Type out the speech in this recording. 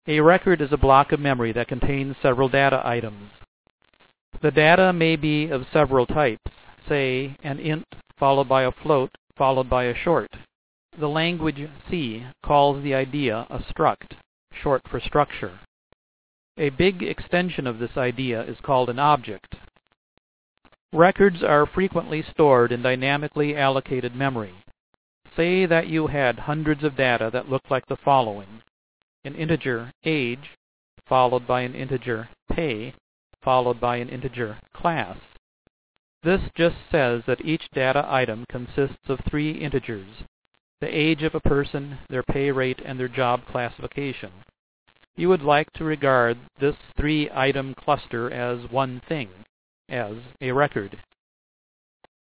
A record is a block of memory that contains several data items. The data may be of several types, say an int followed by a float followed by a short. The language C calls the idea a struct, short for structure. A big extension of this idea is called an object. Records are frequently stored in dynamically allocated memory. Say that you had hundreds of data that look like the following: an integer age, followed by an integer pay, followed by an integer class. This just says that each data item consists of 3 integers: the age of a person, their pay rate, and their job classification. You would like to regard this 3-item cluster as one thing, as a record.